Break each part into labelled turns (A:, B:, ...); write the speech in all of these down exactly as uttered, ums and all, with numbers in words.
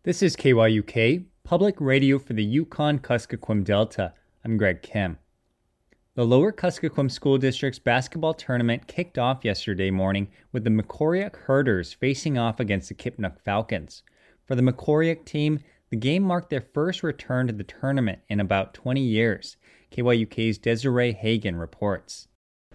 A: This is K Y U K, public radio for the Yukon-Kuskokwim Delta. I'm Greg Kim. The Lower Kuskokwim School District's basketball tournament kicked off yesterday morning with the Makoriak Herders facing off against the Kipnuk Falcons. For the Makoriak team, the game marked their first return to the tournament in about twenty years. K Y U K's Desiree Hagen reports.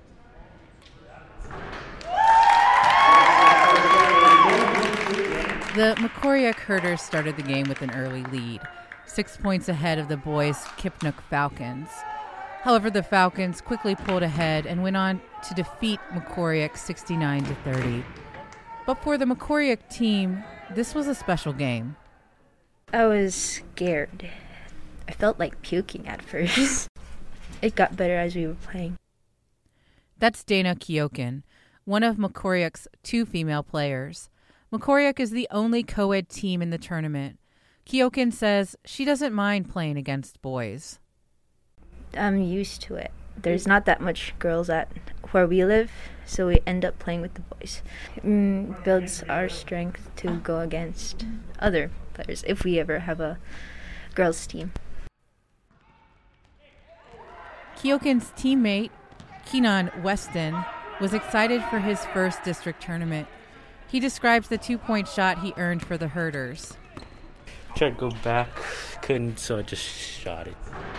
B: The Makoriak Herders started the game with an early lead, six points ahead of the boys' Kipnuk Falcons. However, the Falcons quickly pulled ahead and went on to defeat Makoriak sixty-nine to thirty. But for the Makoriak team, this was a special game.
C: I was scared. I felt like puking at first. It got better as we were playing.
B: That's Dana Kiokin, one of Makoriak's two female players. Makoriak is the only co-ed team in the tournament. Kiokin says she doesn't mind playing against boys.
C: I'm used to it. There's not that much girls at where we live, so we end up playing with the boys. It mm, builds our strength to go against other players if we ever have a girls' team.
B: Kiokin's teammate, Keenan Weston, was excited for his first district tournament. He describes the two-point shot he earned for the Herders.
D: Tried to go back, couldn't, so I just shot it.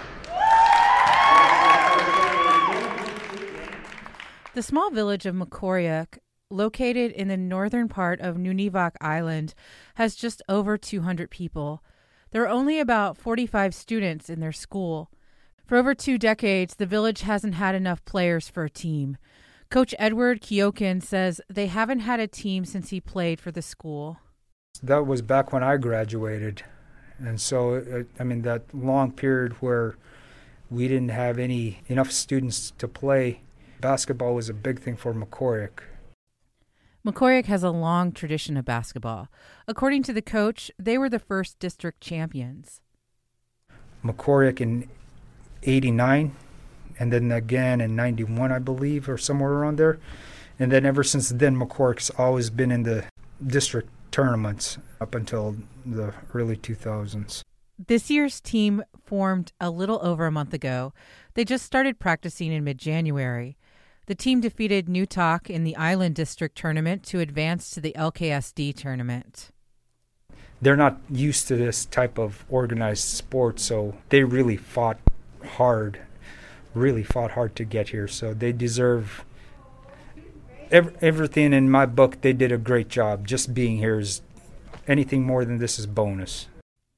B: The small village of Makoriak, located in the northern part of Nunivak Island, has just over two hundred people. There are only about forty-five students in their school. For over two decades, the village hasn't had enough players for a team. Coach Edward Kiokin says they haven't had a team since he played for the school.
E: That was back when I graduated. And so, I mean, that long period where we didn't have any enough students to play, basketball was a big thing for Makoriak.
B: Makoriak has a long tradition of basketball. According to the coach, they were the first district champions.
E: Makoriak in eighty-nine, and then again in ninety-one, I believe, or somewhere around there. And then ever since then, Makoriak's always been in the district tournaments up until the early two thousands.
B: This year's team formed a little over a month ago. They just started practicing in mid-January. The team defeated Newtok in the Island District Tournament to advance to the L K S D tournament.
E: They're not used to this type of organized sport, so they really fought hard, really fought hard to get here. So they deserve ev- everything in my book. They did a great job. Just being here is anything more than this is bonus.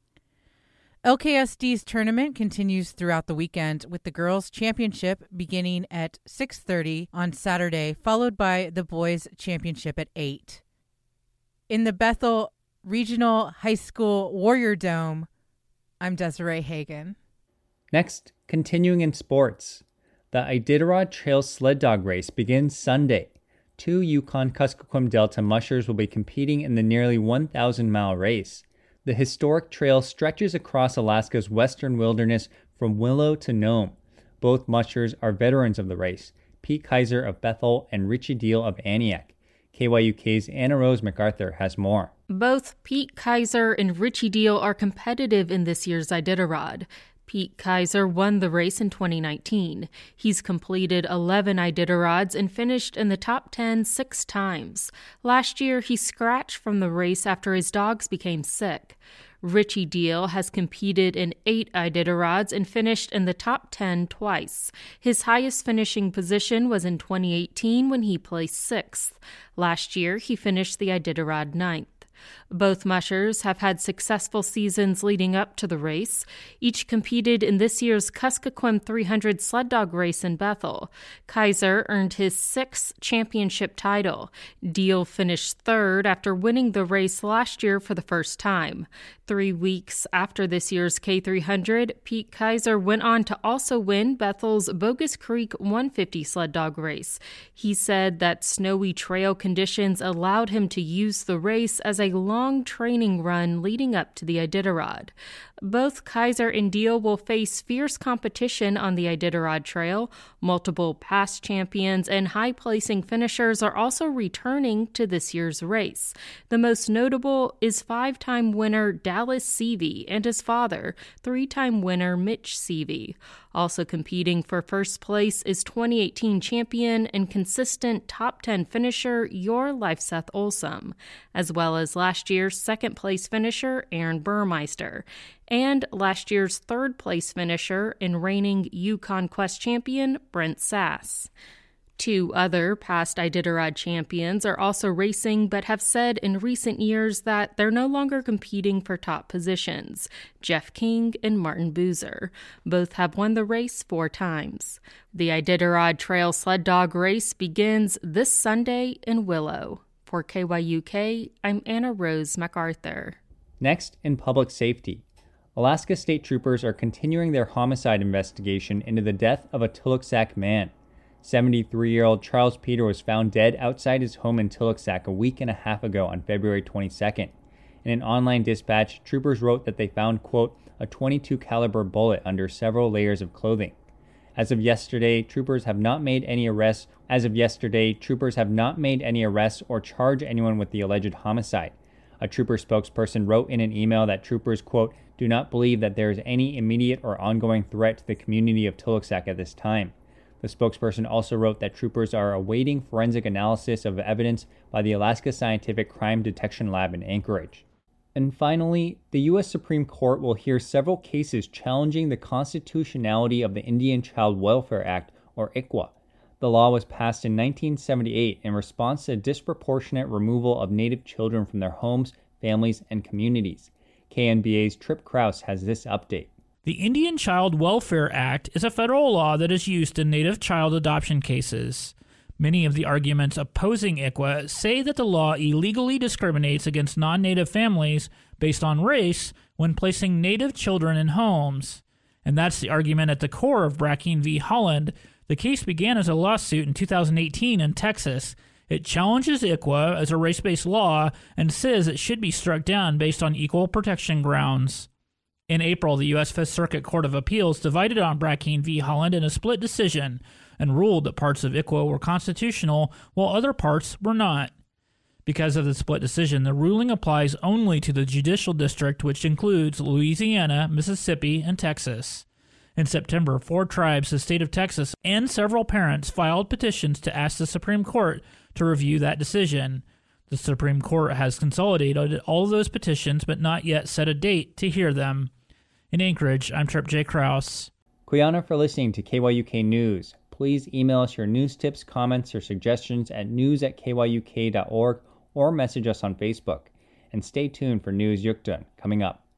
B: L K S D's tournament continues throughout the weekend with the girls' championship beginning at six thirty on Saturday, followed by the boys' championship at eight. In the Bethel Regional High School Warrior Dome, I'm Desiree Hagen.
A: Next, continuing in sports, the Iditarod Trail Sled Dog Race begins Sunday. Two Yukon-Kuskokwim Delta mushers will be competing in the nearly one thousand mile race. The historic trail stretches across Alaska's western wilderness from Willow to Nome. Both mushers are veterans of the race, Pete Kaiser of Bethel and Richie Deal of Aniak. K Y U K's Anna Rose MacArthur has more.
F: Both Pete Kaiser and Richie Deal are competitive in this year's Iditarod. Pete Kaiser won the race in twenty nineteen. He's completed eleven Iditarods and finished in the top ten six times. Last year, he scratched from the race after his dogs became sick. Richie Deal has competed in eight Iditarods and finished in the top ten twice. His highest finishing position was in twenty eighteen when he placed sixth. Last year, he finished the Iditarod ninth. Both mushers have had successful seasons leading up to the race. Each competed in this year's Kuskokwim three hundred sled dog race in Bethel. Kaiser earned his sixth championship title. Deal finished third after winning the race last year for the first time. Three weeks after this year's K three hundred, Pete Kaiser went on to also win Bethel's Bogus Creek one fifty sled dog race. He said that snowy trail conditions allowed him to use the race as a a long training run leading up to the Iditarod. Both Kaiser and Deal will face fierce competition on the Iditarod Trail. Multiple past champions and high-placing finishers are also returning to this year's race. The most notable is five-time winner Dallas Seavey and his father, three-time winner Mitch Seavey. Also competing for first place is twenty eighteen champion and consistent top ten finisher Your Life Seth Olsum, as well as last year's second-place finisher Aaron Burmeister, and last year's third-place finisher and reigning Yukon Quest champion Brent Sass. Two other past Iditarod champions are also racing but have said in recent years that they're no longer competing for top positions. Jeff King and Martin Boozer. Both have won the race four times. The Iditarod Trail Sled Dog Race begins this Sunday in Willow. For K Y U K, I'm Anna Rose MacArthur.
A: Next, in public safety. Alaska State Troopers are continuing their homicide investigation into the death of a Tiliksat man. seventy-three-year-old Charles Peter was found dead outside his home in Tiliksat a week and a half ago on February twenty-second. In an online dispatch, troopers wrote that they found, quote, a twenty-two caliber bullet under several layers of clothing. As of yesterday, troopers have not made any arrests. As of yesterday, troopers have not made any arrests or charged anyone with the alleged homicide. A trooper spokesperson wrote in an email that troopers, quote, do not believe that there is any immediate or ongoing threat to the community of Tiliksat at this time. The spokesperson also wrote that troopers are awaiting forensic analysis of evidence by the Alaska Scientific Crime Detection Lab in Anchorage. And finally, the U S Supreme Court will hear several cases challenging the constitutionality of the Indian Child Welfare Act, or I C W A. The law was passed in nineteen seventy-eight in response to disproportionate removal of Native children from their homes, families, and communities. K N B A's Trip Krause has this update.
G: The Indian Child Welfare Act is a federal law that is used in Native child adoption cases. Many of the arguments opposing I C W A say that the law illegally discriminates against non-Native families based on race when placing Native children in homes. And that's the argument at the core of Brackeen v. Holland. The case began as a lawsuit in two thousand eighteen in Texas. It challenges I C W A as a race-based law and says it should be struck down based on equal protection grounds. In April, the U S Fifth Circuit Court of Appeals divided on Brackeen v. Holland in a split decision and ruled that parts of I C W A were constitutional while other parts were not. Because of the split decision, the ruling applies only to the judicial district, which includes Louisiana, Mississippi, and Texas. In September, four tribes, the state of Texas, and several parents filed petitions to ask the Supreme Court to review that decision. The Supreme Court has consolidated all of those petitions but not yet set a date to hear them. In Anchorage, I'm Trip J. Krause.
A: Kuyana for listening to K Y U K News. Please email us your news tips, comments, or suggestions at news at k y u k dot org or message us on Facebook. And stay tuned for News Yukdun coming up.